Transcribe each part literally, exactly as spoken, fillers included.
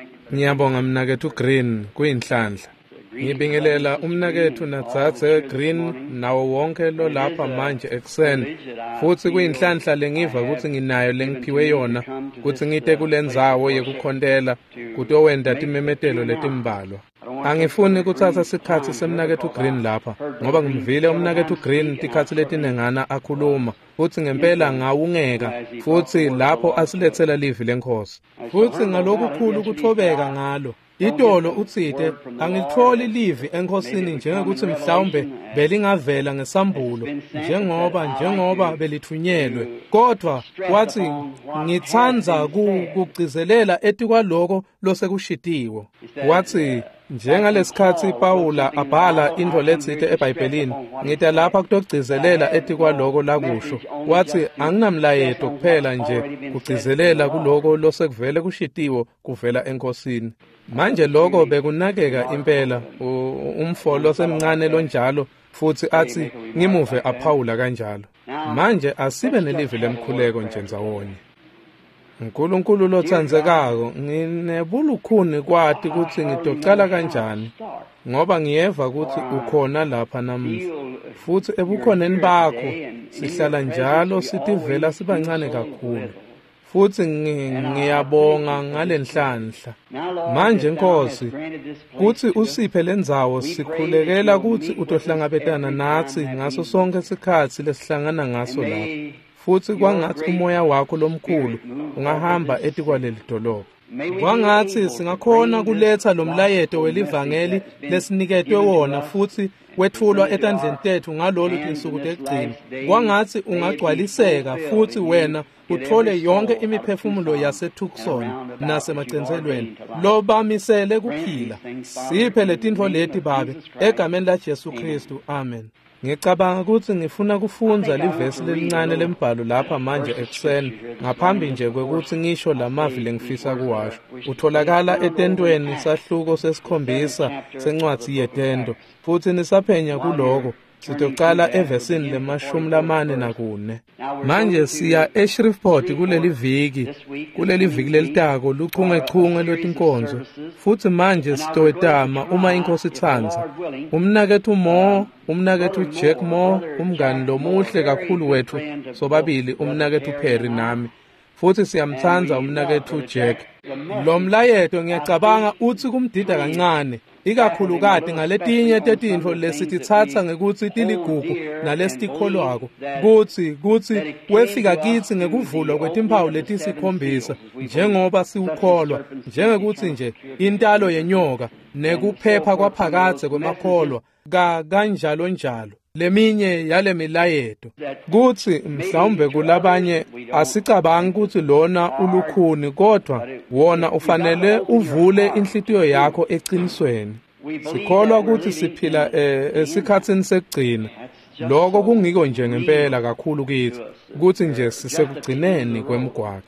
Ngiyabonga mnakethu Green kuyinhlanhla. Ngibingelela umnakethu Natsatse Green nawo wonke lo lapha manje ekuseni. Futhi kuyinhlanhla lengiva ukuthi nginayo lengiphiwe yona ukuthi ngite kulendzawo yekukhondela kutowenda timemetelo letimbalwa. Angifuni kuthatha isikhathi semnakethu Green lapha ngoba ngimvile umnakethu Green tikhathi letinengana akhuluma futhi ngempela ngawungeka futhi lapho asilethela livi lenkosi. Futhi ngalokukhulu kuthobeka ngalo. Itolo utsite angitholi livi enkosini njengekuthi mhlawumbe belingavela ngesambulo njengoba njengoba belithunyelwe kodwa wathi ngithanza kugcizelela etikwaloko losekushitiwe wathi njengalesikhathi Paula abhala into letsite eBhayibhelini ngita lapha kutogcizelela etikwaloko lakusho wathi anginamlayeto kuphela nje kugcizelela kuloko losekuvele kushitiwe kuvela enkosini. Manje lokho bekunakeka impela umfolo semncane lonjalo futhi athi ngimuve aPaula kanjalo. Manje asibe nelivi lemkhuleko nje ndzawonye. uNkulunkulu lothandzekako nginebulukhuni kwati ukuthi ngitocala kanjani ngoba ngiyeva ukuthi ukhona lapha namuhla futhi ebukhoneni bakho sihlala njalo sitivela sibancane kakhulu. Futhi ngiyabonga ngalenhlanhla. Manje Nkosi kuthi usiphe lendzawo sikhulekela ukuthi utohlangabetana nathi ngaso sonke isikhathi lesihlangana ngaso lapho. Futhi kwangathi umoya wakho lomkhulu ungahamba etikwaleli dolobha. Kwangathi singakhona kuletha lo mlayeto welivangeli lesiniketwe wona futhi wethulwa etandleni tethu ngalolu tinsuku tekugcina. Kwangathi ungagcwaliseka futhi wena uthole yonke imiphefumulo yaseTucson nasemagcenzelweni lo bamisele kuphila. Siphe letintfo leti babe egameni laJesu Kristu. Amen. Ngicabanga ukuthi ngifuna kufunza livesi lelincane lembhalo lapha manje ekuseni ngaphambi nje kwekuthi ngisho lamavi lengifisa kuwasho. Utholakala etentweni sahluko sesikhombisa sencwadzi yetento futhi nisaphenya kuloko sitocala evesini lemashumi lamane nakune. Manje siya eShreveport kuleli viki kuleli viki lelitako luchungechunge lwetinkonzo futhi manje sitowetama uma inkosi ithandza umnakethu Mo umnakethu Jack Mo umngani lomuhle kakhulu wethu sobabili umnakethu Perry nami futhi siyamthandza umnakethu Jack. Lo mlayeto ngiyacabanga uthi kumdida kancane ikakhulukati ngaletinye tetintfo lesitithatha ngekuthi tiligugu nalesitikholwako kuthi kuthi wefika kithi ngekuvulwa kwetimpawu letisikhombisa njengoba siukholwa njengekuthi nje intalo yenyoka nekuphepha kwaphakathe kwemakholwa ka kanjalo njalo. Leminye yale milayeto kuthi mhlawumbe kulabanye asicabangi ukuthi lona ulukhuni kodwa wona ufanele uvule inhlitiyo yakho eqinisweni. Sikholwa ukuthi siphila esikhatsini sekugcina. Lokho kungiko nje ngempela kakhulu kithi ukuthi nje sisekugcineni kwemigwaqo.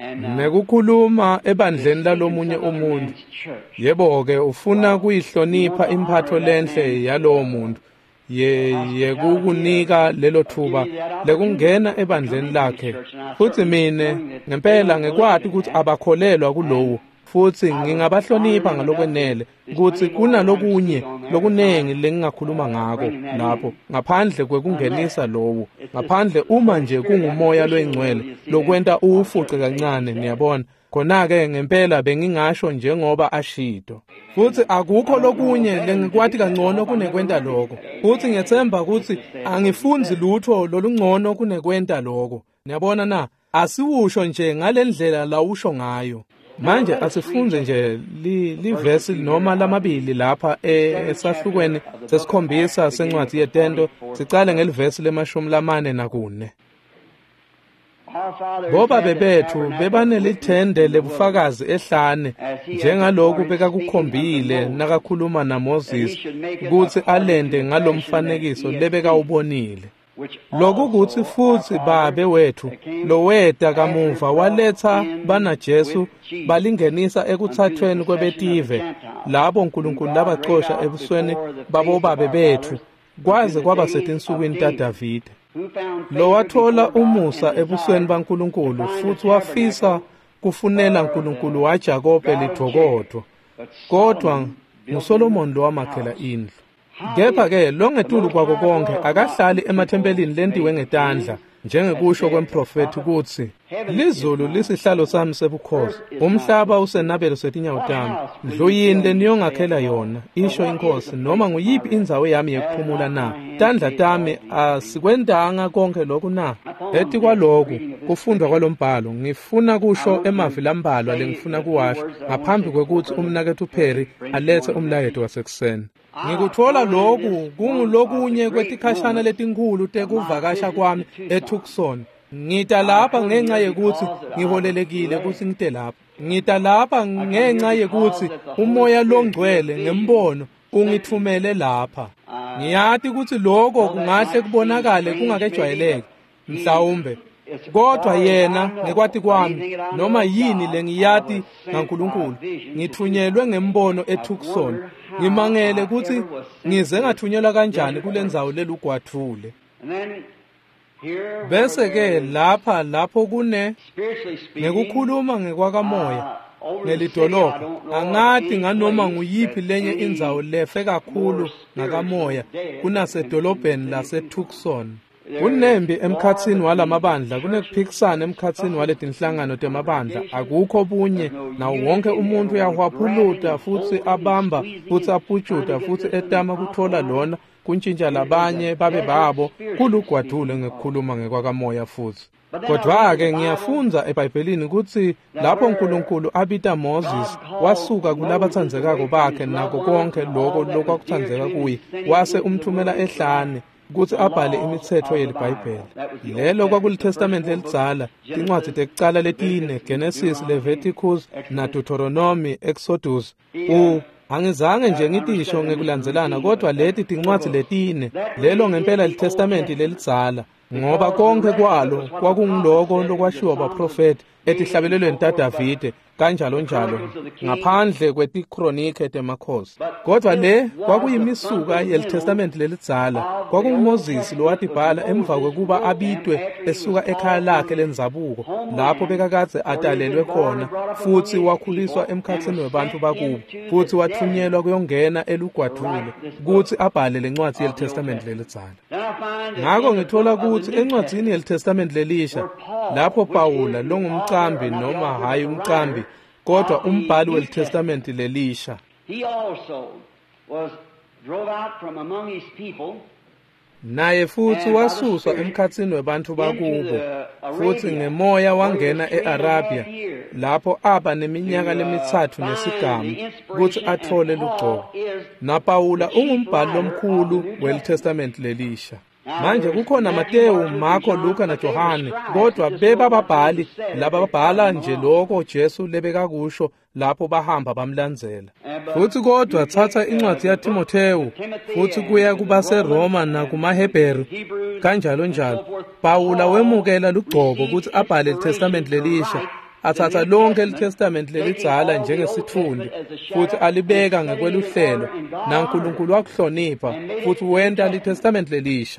Nekukhuluma ebandleni lalomunye umuntu. Yebo ke ufuna kuyihlonipha imphatho lenhle yalowo muntu. ye yekukunika lelo thuba lekungena ebandleni lakhe futhi mine ngempela ngekwati ukuthi abakholelwa kulowo futhi ngingabahlonipha ngalokwenele ukuthi kunalokunye lokunengi lengingakhuluma ngako lapho ngaphandle kwekungenisa lowo ngaphandle uma nje kungumoya lwengcwele lokwenta ufuce kancane niyabona khona-ke ngempela bengingasho njengoba ashito futhi akukho lokunye lengikwati kangcono kunekwenta lokho futhi ngiyethemba ukuthi angifunzi lutho lolungcono kunekwenta lokho. Niyabona na asiwusho nje ngalendlela lawusho ngayo. Manje asifunze nje livesi noma lamabili lapha esahlukweni sesikhombisa sencwadzi yetento sicale ngelivesi lemashumi lamane nakune. Boba bebethu bebanelithende lebufakazi ehlane njengaloku bekakukhombile nakakhuluma naMoses ukuthi alende ngalomfanekiso lebekawubonile. Lokhu kuthi futhi babe wethu loweta kamuva waletha bana Jesu balingenisa ekuthathweni kwebetive labo uNkulunkulu labaxosha ebusweni babo babe bethu kwaze kwaba setinsukwini taDavide. Lo wathola umusa ebusweni baNkulunkulu futhi wafisa kufunela uNkulunkulu waJakobe lidvokodo, kodwa nguSolomon lo wamakhela indlu. Kepha-ke longetulu kwako konke akahlali emathempelini lentiwe ngetandla, njengekusho kwemprofethi ukuthi lizulu lisihlalo sami sebukhosi, umhlaba usenabelo setinyawo tami. Ndlu yini leniyongakhela yona, isho inkosi, noma nguyiphi indzawo yami yekuphumula na? Tandla tami asikwendanga konke lokhu na? Eti kwaloku kufundwa kwalombhalo ngifuna kusho emavi lambalwa lengifuna kuwasho ngaphambi kwekuthi umnakethu uPheri alethe umlayeto wasekuseni. Ngikuthola lokhu kungulokunye kwetikhashana letinkulu tekuvakasha kwami eTucson. Ngita lapha ngenxa yekuthi ngiholelekile ukuthi ngite lapha. Ngita lapha ngenxa yekuthi umoya longcwele ngembono ungithumele lapha. Ngiyathi ukuthi lokho kungahle kubonakale kungakejwayeleki mhlawumbe, kodwa yena ngekwati kwami noma yini lengiyati ngaNkulunkulu ngithunyelwe ngembono eTucson. Ngimangele ukuthi ngize ngathunyelwa kanjani kulendzawo lelugwadule. Bese ke lapha lapho kune ngekukhuluma ngekwakamoya ngelidolobha, angathi nganoma nguyiphi lenye indzawo lefe kakhulu ngakamoya kunasedolobheni laseTucson. Kunembi emkhatsini walamabandla, kunekuphikisana emkhatsini waletinhlangano temabandla. Akukho bunye, nawo wonke umuntu uyahwaphuluta futhi abamba futhi apujuta futhi etama kuthola lona kuntshintsha labanye babe babo kulugwadule ngekukhuluma ngekwakamoya futhi. Kodwa-ke ngiyafunza eBhayibhelini ukuthi lapho uNkulunkulu abita Moses wasuka kulabathandzekako bakhe nako konke lokho lokwakuthandzeka kuye, wase umthumela ehlane ukuthi abhale imithetho yelibhayibheli. Lelo kwakulitestament lelidzala, tincwadzi tekucala letine, Genesis, Leviticus na Deuteronomy, Exodus. U angizange nje ngitisho ngekulandzelana, kodwa leti tincwadzi letine lelo ngempela litestamenti lelidzala, ngoba konke kwalo kwakungiloko lokwashiwo abaprofeti etihlabelelweni taDavide kanjalo njalo, ngaphandle kwetikronike temakhosi. Kodwa le kwakuyimisuka yelitestamenti lelidzala, kwakunguMoses lowatibhala emva kwekuba abitwe esuka ekhaya lakhe lendzabuko lapho bekakadze atalelwe khona, futhi wakhuliswa emkhatsini webantu bakubo, futhi wathunyelwa kuyongena elugwadule ukuthi abhale lencwadzi yelitestamenti lelidzala. Ngako ngithola ukuthi encwadzini yelitestamenti lelisha lapho Pawula longumcambi noma hayi umcambi kodwa umbhali welitestamenti lelisha, naye futhi wasuswa emkhatsini webantu bakubo, futhi ngemoya wangena e-Arabia lapho aba neminyaka lemithathu nesigamu ukuthi athole lugcobo. NaPawula ungumbhali lomkhulu welitestamenti lelisha. Manje kukhona Mateyu, Marko, Luka na Johane, kodwa bebababhali laba babhala nje lokho Jesu lebekakusho lapho bahamba bamlandzela. Futhi kodwa thatha incwadi yaTimotheyu futhi kuya kubaseRoma nakumaHebheru kanjalo njalo. Pawula wemukela lugcobo ukuthi abhale iTestament lelisha, athatha lonke iTestament lelidzala njengesithundi futhi alibeka ngekweluhlelo, naNkulunkulu wakuhlonipha futhi wenta iTestament lelisha.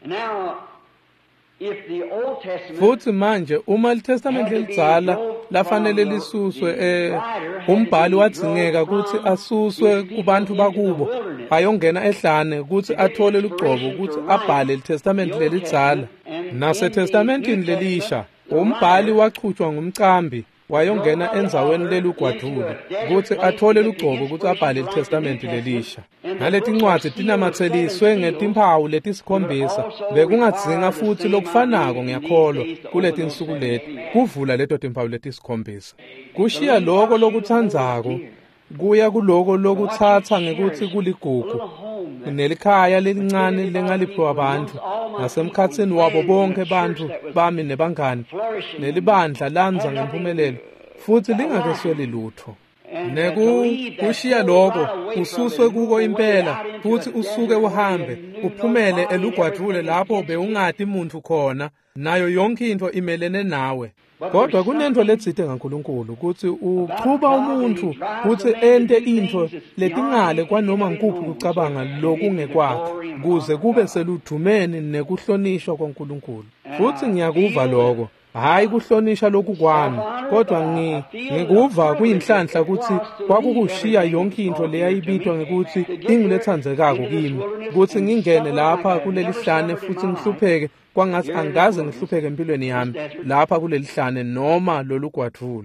Futhi manje uma iTestament lelidzala lafanele lisuswe, eh, umbhali wadzingeka ukuthi asuswe kubantu bakubo ayongena ehlane ukuthi athole lugcobo ukuthi abhale iTestament lelidzala. NaseTestamentini lelisha umbhali wachutshwa ngumcambi wayongena endzaweni lelugwadule ukuthi athole lugcobo ukuthi abhale iTestament lelisha. Naleti ncwadzi tinamatheliswe ngetimphawu letisikhombisa, bekungadzinga futhi lokufanako ngiyakholwa kuleti nsuku leti kuvula leto timphawu letisikhombisa. Kushiya loko lokutsandzako kuya kuloko lokuthatha ngekuthi kuligugu nelikhaya lelincane lengaliphiwa abantu nasemkhatsini wabo bonke bantu bami nebangani, nelibandla lanza ngempumelelo futhi lingakesweli lutho. Nekushiya lokho ususwe kuko impela futhi usuke uhambe uphumele elugwadule lapho bewungadi muntu khona, nayo yonke into imelene nawe. Kodwa kunento letsite ngaNkulunkulu ukuthi uqhuba umuntu ukuthi ente into letingale kwanoma ngikuphi kucabanga lokungekwakhe kuze kube seludumeni nekuhlonishwa kwaNkulunkulu. Futhi ngiyakuva lokho, hayi kuhlonisha lokhu kwami, kodwa ngikuva kuyinhlanhla ukuthi kwakukushiya yonke into leyayibitwa ngekuthi ingilethandzekako kimi, ukuthi ngingene lapha kuleli hlane futhi ngihlupheke kwangathi angaze ngihlupheke empilweni yami lapha kuleli hlane noma lolu gwadvule.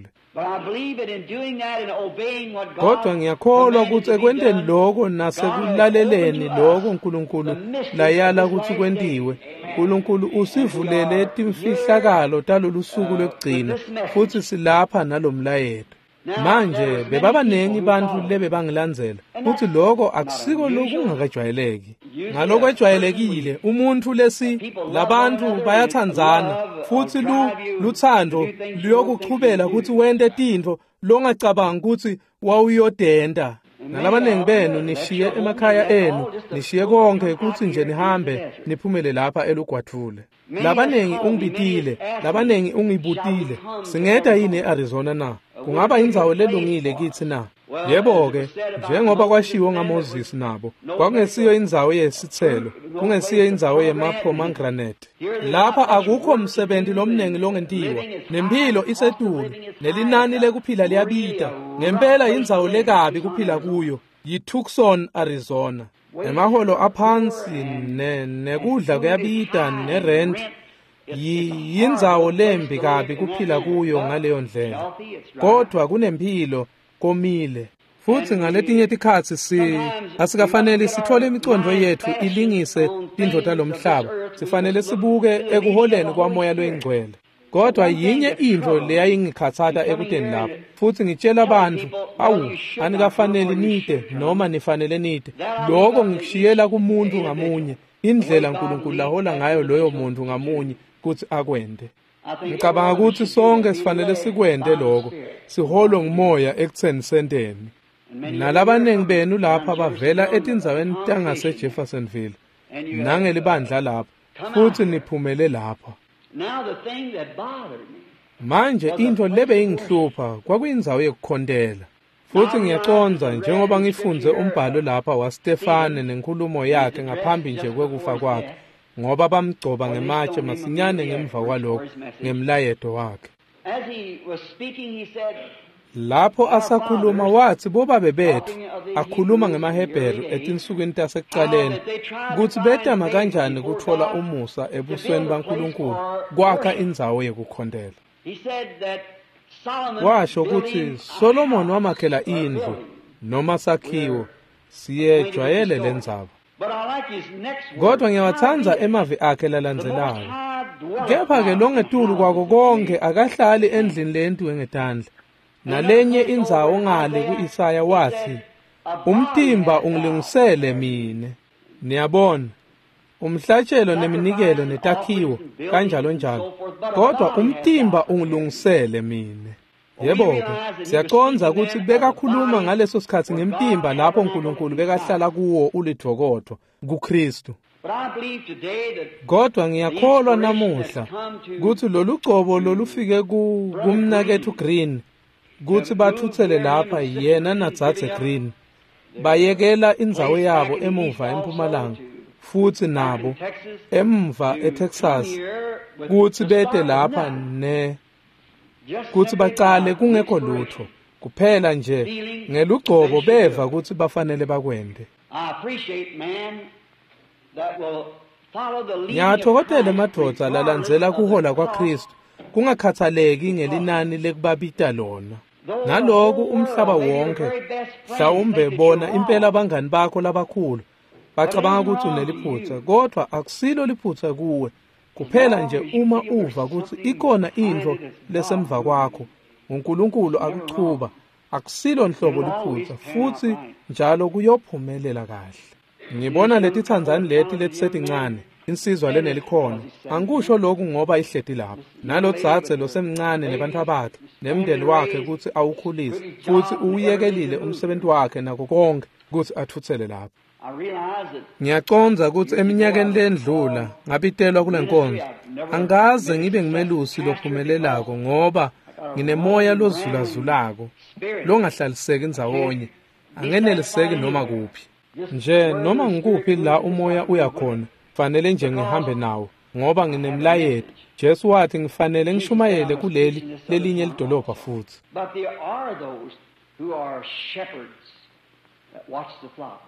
Kodwa ngiyakholwa ukuthi ekwenteni lokho nasekulaleleni lokho uNkulunkulu layala ukuthi kwentiwe, uNkulunkulu usivulele timfihlakalo talolu suku lokugcina futhi silapha nalomlayeto. Manje bebabanengi bantu lebe bangilandzela ukuthi lokho akusiko lokungakajwayeleki. Ngalokwejwayelekile umuntu lesi labantu bayathandzana futhi lu luthando luyokuchubela ukuthi wente tintfo longacabangi ukuthi wawuyodenda. Nalabanengi benu nishiye emakhaya enu, nishiye konke ukuthi nje nihambe niphumele lapha elugwadvule. Labanengi ungibitile, labanengi ungibutile. Singeda yini eArizona na? Kungaba indzawo lelungile kithi na? Yebo-ke, njengoba kwashiwo ngaMoses nabo, kwakungesiyo indzawo yesithelo, kungesiyo indzawo yemapomegranate. Lapha akukho msebenzi lomnengi longentiwa, nempilo isetulu, nelinani lekuphila liyabita. Ngempela indzawo lekabi kuphila kuyo, yiTucson, Arizona. Emaholo aphansi ne nekudla kuyabita nerent yindzawo lembi kabi kuphila kuyo ngaleyo ndlela. Kodwa kunempilo komile. Futhi ngaletinye tikhatsi si asikafanele sithole imicondvo yethu ilingise tintfo talomhlaba. Sifanele sibuke ekuholeni kwamoya loyingcwele. Kodwa yinye into leyayingikhatsata ekuteni lapho. Futhi ngitshela abantu, awu, anikafanele nite noma nifanele nite. Lokho ngikushiyela kumuntu ngamunye, indlela uNkulunkulu lahola ngayo loyo muntu ngamunye ukuthi akwende. Ngicabanga ukuthi sonke sifanele sikwende lokho, siholwe ngumoya ekutheni senteni. Nalabanengi benu lapha bavela etindzaweni tangase Jeffersonville, nangelibandla lapha, futhi niphumele lapha. Manje into lebe ingihlupha kwakuyindzawo yekukhontela. Futhi ngiyaconza njengoba ngifunze umbhalo lapha waStefane nenkulumo yakhe ngaphambi nje kwekufa kwakhe, ngoba bamgcoba ngematshe masinyane ngemva kwalokho ngemlayeto wakhe. Lapho asakhuluma wathi bobabe bethu akhuluma ngemaHebheru etinsukwini tasekuqaleni ukuthi betama kanjani kuthola umusa ebusweni baNkulunkulu kwakha indzawo yekukhontela. Washo ukuthi Solomon wamakhela indlu noma sakhiwo siyejwayele lendzaba. Kodwa ngiyawathandza emavi akhe lalandzelayo. Kepha-ke longetulu kwako konke akahlali endlini lentiwe ngetandla. Nalenye indzawo ngale ku-Isaya wathi, umtimba ungilungisele mine. Niyabona, umhlatshelo neminikelo netakhiwo kanjalo njalo. Kodwa umtimba ungilungisele mine. Yebo-ke, siyaconza ukuthi bekakhuluma ngaleso sikhathi ngemtimba lapho uNkulunkulu bekahlala kuwo ulidvokodo kuKristu. Kodwa ngiyakholwa namuhla ukuthi lolu gcobo lolufike kumnakethu Green kuthi bathuthele lapha yena naDzadze Green bayekela indzawo yabo emuva eMpumalanga futhi nabo emva eTexas kuthi bete lapha ne kuthi baqale kungekho lutho kuphela nje ngelugcobo beva ukuthi bafanele bakwende. Ngiyathokothela madoda lalandzela kuhola kwaKristu kungakhathaleki ngelinani lekubabita lona. Naloku umhlaba wonke mhlawumbe bona impela abangani bakho labakhulu bacabanga ukuthi uneliphutha, kodwa akusilo liphutha kuwe kuphela nje uma uva ukuthi ikona into lesemva kwakho uNkulunkulu akuchuba, akusilo nhlobo liphutha futhi njalo kuyophumelela kahle. Ngibona leti thandzani leti letisencane insizwa lenelikhona. Angisho lokhu ngoba ihleti lapha. Nalo Dzadze losemncane nebantu bakhe nemndeni wakhe ukuthi awukhulise futhi uyekelile umsebenzi wakhe nako konke ukuthi athuthele lapha. Ngiyaconza ukuthi eminyakeni lendlula ngabitelwa kule nkonzo angaze ngibe ngimelusi lophumelelako ngoba nginemoya lozulazulako longahlaliseki ndzawonye, angeneliseki noma kuphi. Nje noma ngikuphi la umoya uyakhona fanele nje ngihambe nawo ngoba nginemlayeto. Jesu wathi ngifanele ngishumayele kuleli lelinye lidolobha futhi. But there are those who are shepherds that watch the flock.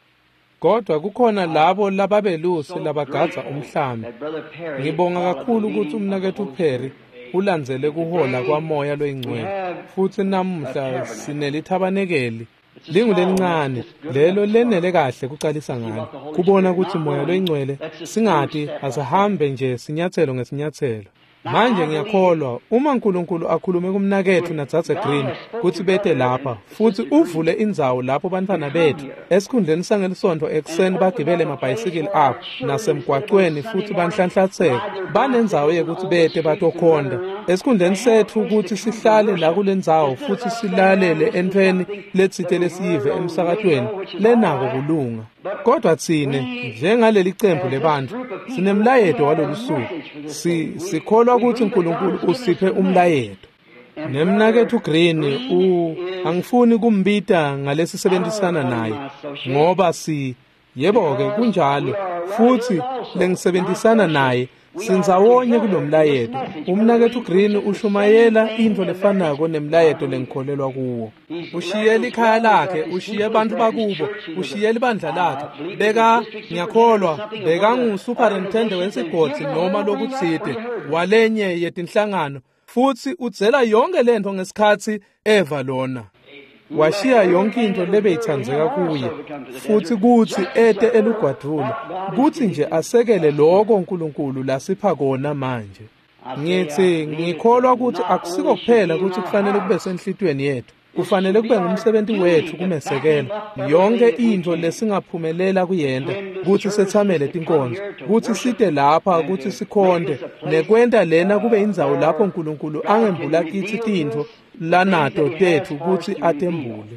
Kodwa kukhona labo lababelusi labagadza umhlambi. Ngibonga kakhulu ukuthi umnakethu Perry ulandzele kuhola kwamoya loyingcwele. Futhi namuhla sinelithabanekeli lingulelincane lelo lenele kahle kucalisa ngalo. Kubona ukuthi moya loyingcwele singathi asahambe nje sinyathelo ngesinyathelo. Manje ngiyakholwa uma uNkulunkulu akhulume kumnakethu naDzadze Green kuthi bete lapha futhi uvule indzawo lapho bantwana bethu esikhundleni sangelisonto ekseni bagibele emabhayisikili abo nasemgwaqweni futhi banhlanhlatheke banendzawo yekuthi bete batokhonda esikhundleni sethu ukuthi sihlale la kulendzawo futhi silalele entweni letsite lesiyive emsakatweni lenako kulunga. Kodwa thine njengaleli qembu lebantu sinemlayeto walolusuku. Si sikholwa ukuthi uNkulunkulu usiphe umlayeto. Nemnakethu Green u angifuni kumbita ngalesisebenzisana naye ngoba si yebo ke kunjalo futhi lengisebenzisana naye sinzawonye kulomlayeto. Umnakethu Green ushumayela into lefanako nemlayeto lengikholelwa kuwo. Ushiyela ikhaya lakhe, ushiye abantu bakubo, ushiyela ibandla lakhe. Beka ngiyakholwa beka ngusuperintendent wesigodi noma lokutsite walenye yetinhlangano futhi udzela yonke lento ngesikhathi eva lona. Washiya yonke into lebeyithandzeka kuye futhi kuthi ete elugwadule kuthi nje asekele lokho uNkulunkulu lasipha kona manje. Ngithi ngikholwa ukuthi akusiko kuphela ukuthi kufanele kube senhlitweni yethu, kufanele kube ngumsebenzi wethu kumesekela yonke into lesingaphumelela kuyenda ukuthi sethamele tinkonzo ukuthi side lapha ukuthi sikhonde nekwenta lena kube indzawo lapho uNkulunkulu angembula kithi tinto lanato tethu ukuthi atembule.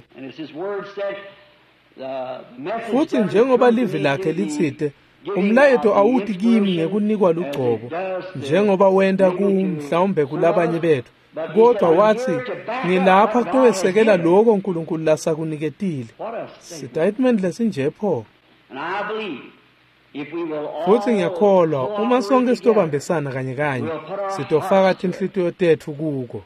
Futhi njengoba livi lakhe litsite umlayeto awuthi kimi ngekunikwa lugcobo njengoba wenda ku mhlawumbe kulabanye bethu kodwa wathi ngilapha kuwesekela lokho uNkulunkulu lasakuniketile. Statement lesinje pho. Futhi ngiyakholwa uma sonke sitobambisana kanye kanye sitofaka inhlitiyo tethu kuko.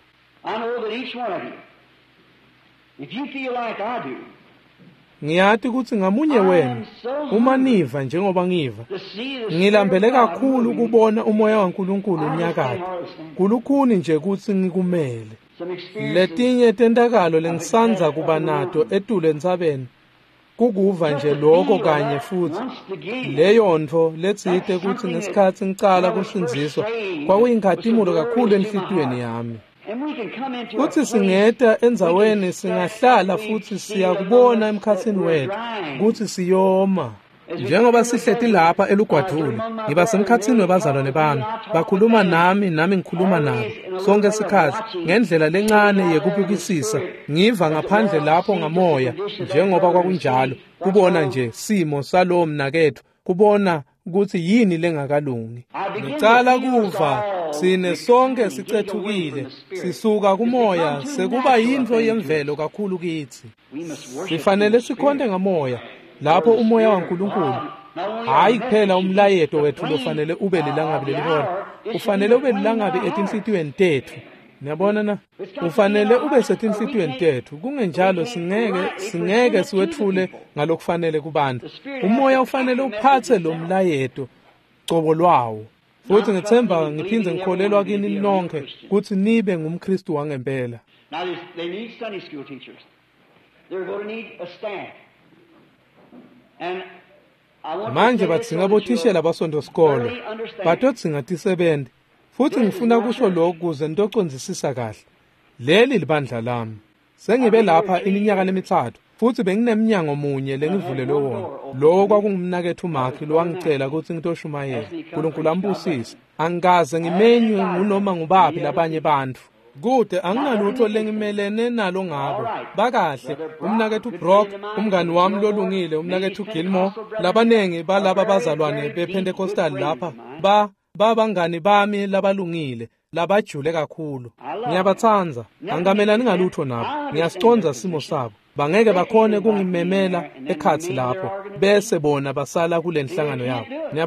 Ngiyathi ukuthi ngamunye wenu uma niva njengoba ngiva ngilambele kakhulu ukubona umoya waNkulunkulu unyakade kulukhuni nje ukuthi ngikumele. Letinye tentakalo lengisanza kuba nato etule entsabeni kukuva nje lokho kanye futhi leyo nto letsite ukuthi ngesikhathi ngicala kusinziswa kwakuyinkhatimulo kakhulu enhlitweni yami. Uthi singeta endzaweni singahlala futhi siyakubona emkhathini wethu ukuthi siyoma. Njengoba sihleti lapha elugwadule ngiba semkhathini webazalwane bami bakhuluma nami nami ngikhuluma nabo sonke isikhathi ngendlela lencane yekubukisisa ngiva ngaphandle lapho ngamoya njengoba kwakunjalo kubona nje simo salowo mnakethu kubona ukuthi yini lengakalungi. Ngicala kuva sine sonke sicethukile sisuka kumoya sekuba yinto yemvelo kakhulu kithi. Sifanele sikhonde ngamoya lapho umoya waNkulunkulu hayi kuphela umlayeto wethu lofanele ube lilangabi lelihona ufanele ube lilangabi etinhlitiyweni tethu. Niyabona na ufanele ube setinhlitiyweni tethu kungenjalo singeke singeke siwethule ngalokufanele kubantu. Umoya ufanele uphathe lo mlayeto cobo lwawo. Futhi ngithemba ngiphindze ngikholelwa kini nonke ukuthi nibe ngumKristu wangempela. Now they need Sunday school teachers. They're going to need a staff. And manje batsinga bothishela basonto skolo batotsinga tisebenzi futhi ngifuna kusho lokho kuze ntoconzisisa kahle leli libandla lami sengibe lapha iminyaka lemithathu futhi benginemnyango munye lengivulelwe wona lo kwakungumnakethu uMark lo wangicela ukuthi ngitoshumayela uNkulunkulu ambusise angikaze ngimenywe ngunoma ngubaphi labanye bantu kude anginalutho lengimelene nalo ngabo bakahle umnakethu Brock umngani wami lolungile umnakethu Gilmore labanengi balaba bazalwane bePentecostal lapha ba babangani bami labalungile labajule kakhulu ngiyabathanza angamelani ngalutho nabo ngiyasiconza simo sabo bangeke bakhone kungimemela ekhathi lapho bese bona basala kule nhlangano yabo. Ngiyabona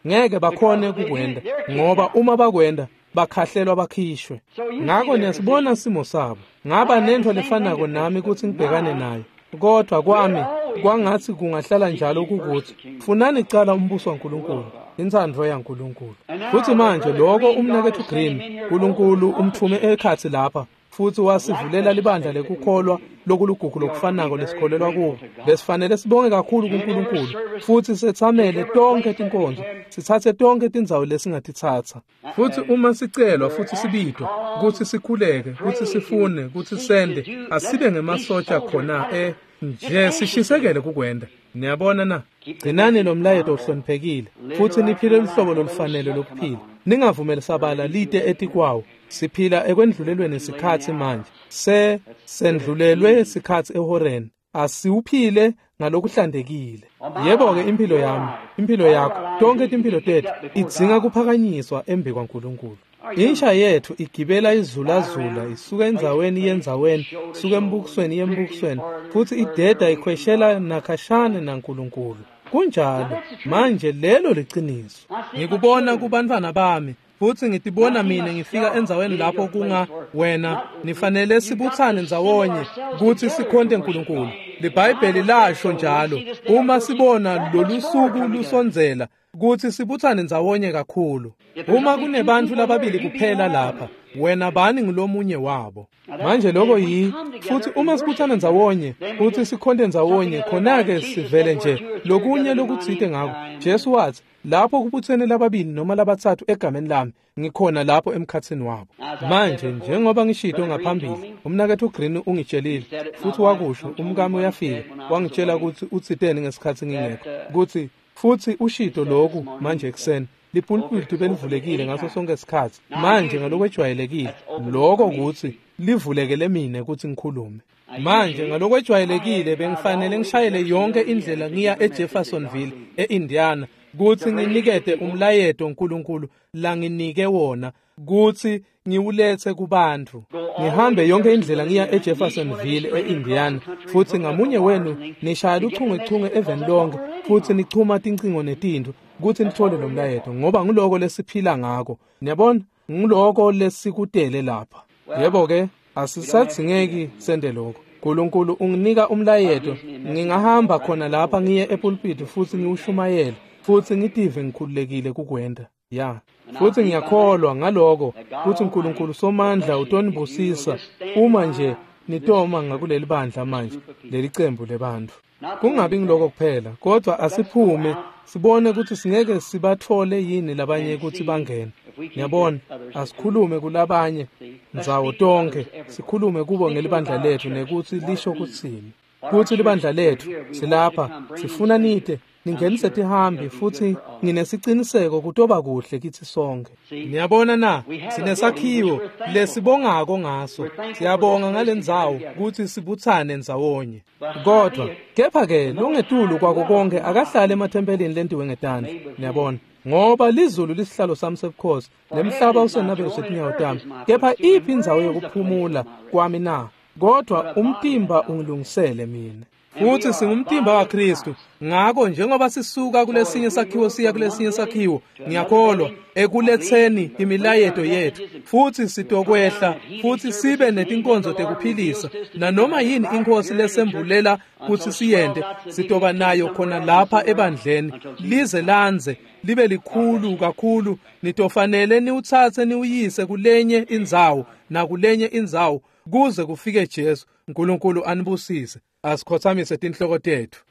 ngeke bakhone kukwenda ngoba uma bakwenda bakhahlelwa bakhishwe. Ngakho niyasibona simo sabo. Ngaba nento lefanako nami ukuthi ngibhekane nayo. Kodwa kwami kwangathi kungahlala njalo ukuthi funani icala umbuso waNkulunkulu, inthando yaNkulunkulu. Futhi manje lokho umnakethu Green uNkulunkulu umthume ekhathi lapha futhi wasivulela libandla lekukholwa lokulugugu lokufanako lesikholelwa kuwo. Lesifanele sibonge kakhulu kuNkulunkulu futhi sethamele tonke tinkonzo, sithathe tonke tindzawo lesingatithatha. Futhi uma sicelwa futhi sibidwa ukuthi sikhuleke, ukuthi sifune, ukuthi sende, asibe ngemasotsha khona eh nje sishisekele kukwenda. Niyabona na? Gcinani lo mlayeto ohloniphekile futhi niphile uhlobo lolufanele lokuphila. Ningavumeli sabala lide etikwawo. Siphila ekwendlulelweni isikhathi manje. Se sendlulelwe isikhathi ehoreni. Asiuphile ngalokuhlandekile. Yebo ke impilo yami, impilo yakho, tonke impilo tethu idzinga kuphakanyiswa embi kwaNkulunkulu. Insha yethu igibela izulazula isuka endzaweni yendzaweni, isuka embukisweni yembukisweni, futhi ideda ikhweshela nakhashane naNkulunkulu. Kunjalo manje lelo liqiniso. Ngikubona kubantwana bami futhi ngitibona mina ngifika endzaweni lapho kunga wena nifanele sibuthane ndzawonye ukuthi sikhonde uNkulunkulu. LiBhayibheli lasho njalo uma sibona lolusuku lusonzela ukuthi sibuthane ndzawonye kakhulu. Uma kunebantu lababili kuphela lapha, wena bani ngulomunye wabo. Manje lokho yi futhi uma sibuthana ndzawonye ukuthi sikhonde ndzawonye khona-ke sivele nje lokunye lokutsite ngako. Jesu wathi lapho kubuthene lababili noma labathathu egameni lami ngikhona lapho emkhathini wabo. Manje njengoba ngishito ngaphambili umnakethu Green ungitshelile futhi wakusho umkami uyafika wangitshela ukuthi utsiteni ngesikhathi ngingekho ukuthi futhi ushito lokhu manje ekseni lipulpiti belivulekile ngaso sonke isikhathi manje ngalokwejwayelekile lokho ukuthi livulekele mina ukuthi ngikhulume. Manje ngalokwejwayelekile bengifanele ngishayele yonke indlela ngiya eJeffersonville eIndiana kuthi nginikete umlayeto uNkulunkulu langinike wona kuthi ngiwulethe kubantu. Ngihambe yonke indlela ngiya eJeffersonville eIndiana futhi ngamunye wenu nishaya uchungechunge even lonke futhi nichuma tincingo netinto kuthi nithole lo mlayeto ngoba ngiloko lesiphila ngako. Niyabona ngiloko lesikutele lapha. Yebo ke asisadzingeki sende lokho. uNkulunkulu unginika umlayeto ngingahamba khona lapha ngiye epulpiti futhi ngiwushumayele futhi ngitive ngikhululekile kukwenda. Ya. Futhi ngiyakholwa ngaloko ukuthi uNkulunkulu somandla utonibusisa uma nje nitoma ngakuleli bandla manje leli cembu lebantu. Kungabi ngiloko kuphela kodwa asiphume sibone ukuthi singeke sibathole yini labanye ukuthi bangene. Ngiyabona asikhulume kulabanye nzawo tonke sikhulume kubo ngelibandla lethu nekuthi lisho kuthini. Kuthi libandla lethu silapha sifuna nite ningenise tihambi futhi nginesiciniseko kutoba kuhle kithi sonke. Niyabona na sinesakhiwo lesibongako ngaso. Siyabonga ngalendzawo ukuthi sibuthane ndzawonye. Kodwa kepha ke lungetulu kwako konke akahlale emathempelini lentiwe ngetandla. Niyabona ngoba lizulu lisihlalo sami sebukhosi nemhlaba usenabelo setinyawo tami. Kepha iphi indzawo yokuphumula kwami na? Kodwa umtimba ungilungisele mina. Futhi singumtimba waKristu. Ngakho njengoba sisuka kulesinye sakhiwo siya kulesinye sakhiwo, ngiyakholwa ekuletheni imilayeto yethu. Futhi sitokwehla, futhi sibe netinkonzo tekuphilisa. Na noma yini inkosi lesembulela kuthi siyende, sitoba nayo khona lapha ebandleni. Lize lanze, libe likhulu kakhulu, nitofanele niuthathe niuyise kulenye indzawo, na kulenye indzawo, kuze kufike Jesu. uNkulunkulu anibusise. Asikhothamise tinhloko tethu.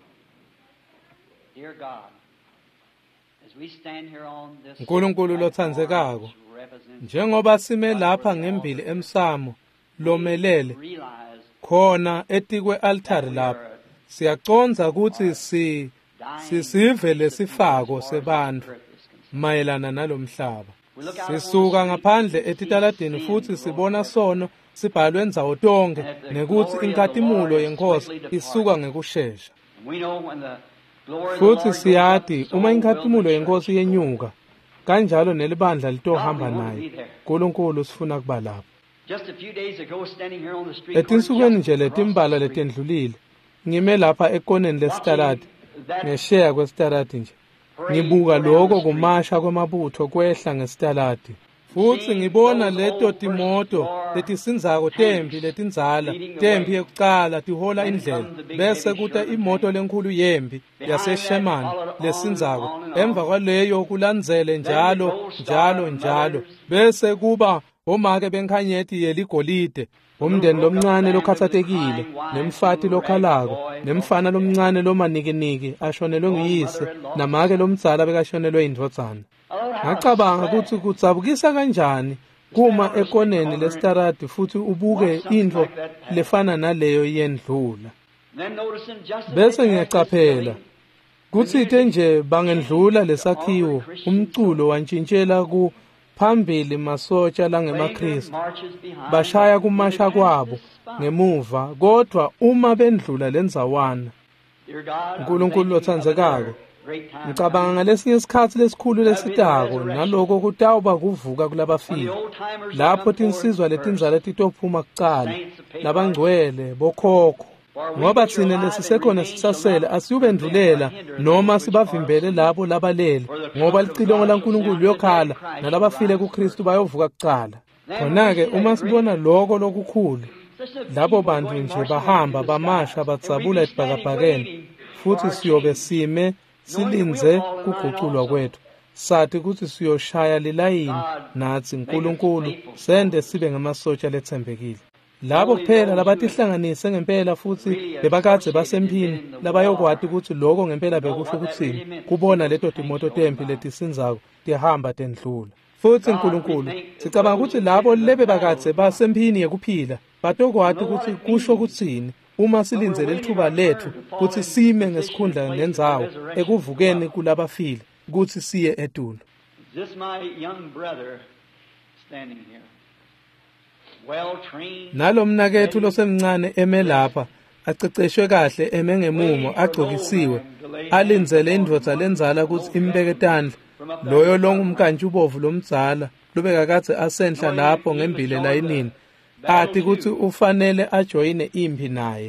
uNkulunkulu lothandzekako, njengoba sime lapha ngembili emsamo lomelele khona etikwe altari lapha, siyaconza ukuthi si sisive lesifako sebantfu mayelana nalomhlaba. Sisuka ngaphandle etitaladini futhi sibona sono sibhalwe ndzawo tonke nekuthi inkatimulo yenkosi isuka ngekushesha. Futhi siyati uma inkatimulo yenkosi yenyuka kanjalo nelibandla litohamba naye. uNkulunkulu sifuna kuba lapho. Etinsukwini nje letimbala letendlulile ngime lapha ekoneni lesitaradi ngesheya kwesitaradi nje ngibuka lokho kumasha kwamabutho kwehla ngesitaladi. Futhi ngibona leto timoto letisindzako tempi letindzala, tempi yekucala tihola indlela, bese kuta imoto lenkulu yempi yaseshemani lesindzako, emva kwaleyo kulandzele njalo njalo njalo, bese kuba omake benkhanyeti yeligolide, umndeni lomncane lokhathatekile, nemfati lokhalako, nemfana lomncane lomanikiniki ashonelwe nguyise, namake lomdzala bekashonelwe yindvodzana. Ngacabanga ukuthi kudzabukisa kanjani kuma ekoneni lesitaradi futhi ubuke into lefana naleyo yendlula. Bese ngiyacaphela kutsite nje bangendlula lesakhiwo, umculo wantshintshela ku phambili masotsha langemaKristu, bashaya kumasha kwabo ngemuva, kodwa uma bendlula lendzawana. uNkulunkulu lothandzekako, ngicabanga ngalesinye isikhathi lesikhulu lesitako naloko kutawuba kuvuka kulabafile, lapho tinsizwa letindzala titophuma kucala, labangcwele bokhokho, ngoba thina lesisekhona sisasele asiyubendulela noma sibavimbele labo labalele, ngoba licilongo laNkulunkulu yokhala nalabafile kuKristu bayovuka kucala. Khona-ke uma sibona loko lokukhulu, labo bantu nje bahamba bamasha batsabula esibhakabhakeni, futhi siyobe sime silinze kuguculwa kwethu, sathi ukuthi siyoshaya lilayini nathi uNkulunkulu sende sibe ngamasotsha lethembekile. Labo kuphela labatihlanganise ngempela futhi bebakadze basemphini labayokwati ukuthi lokho ngempela bekusho ukuthini, kubona leto timoto tempi letisindzako tihamba tendlula. Futhi uNkulunkulu sicabanga ukuthi labo lebe bakadze basemphini yekuphila batokwati ukuthi kusho ukuthini uma silinzele lithuba lethu ukuthi sime ngesikhundla nendzawo ekuvukeni kulabafile ukuthi siye etulo. Nalo mnakethu losemncane eme lapha, aceceshwe kahle, eme ngemumo, agcokisiwe, alinzele indvodza lenzala ukuthi imbeke tandla, loyo longumkantshi ubovu lomdzala lubeka kadze asenhla lapho ngembile layinini, athi ukuthi ufanele ajoyine impi naye.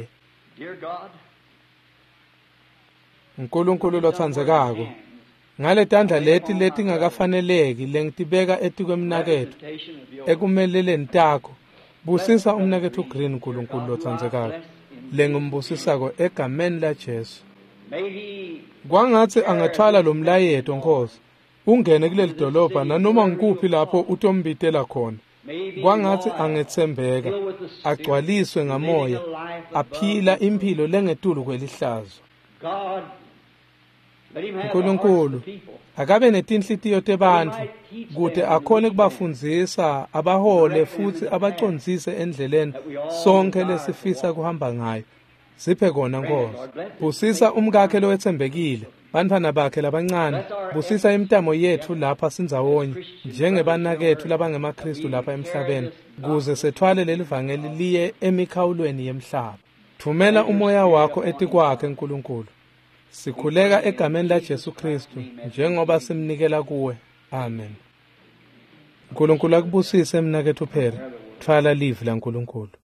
uNkulunkulu lothandzekako, ngale tandla leti letingakafaneleki lengitibeka etikwemnaketho ekumeleleni takho, busisa umnakethu uGreen uNkulunkulu lothandzekako, lengimbusisako egameni laJesu. Kwangathi angathwala lo mlayeto Nkosi, ungene kuleli dolobha nanoma ngikuphi lapho utombitela khona. Kwangathi angethembeka, agcwaliswe ngamoya, aphila impilo lengetulu kwelihlazo. uNkulunkulu akabe netinhlitiyo tebantu kude akhone kubafundzisa, abahole futhi abacondzise endleleni sonke lesifisa kuhamba ngayo. Siphe kona Nkosi. Busisa umkakhe lowethembekile, bantwana bakhe labancane, busisa imitamo yethu lapha sindzawonye njengebanakethu labangemaKristu lapha emhlabeni, kuze sethwale lelivangeli liye emikhawulweni yemhlaba. Thumela umoya wakho etikwakhe uNkulunkulu. Sikhuleka egameni laJesu Kristu njengoba simnikela kuwe. Amen. uNkulunkulu akubusise mnakethu phela. Thwala livi laNkulunkulu.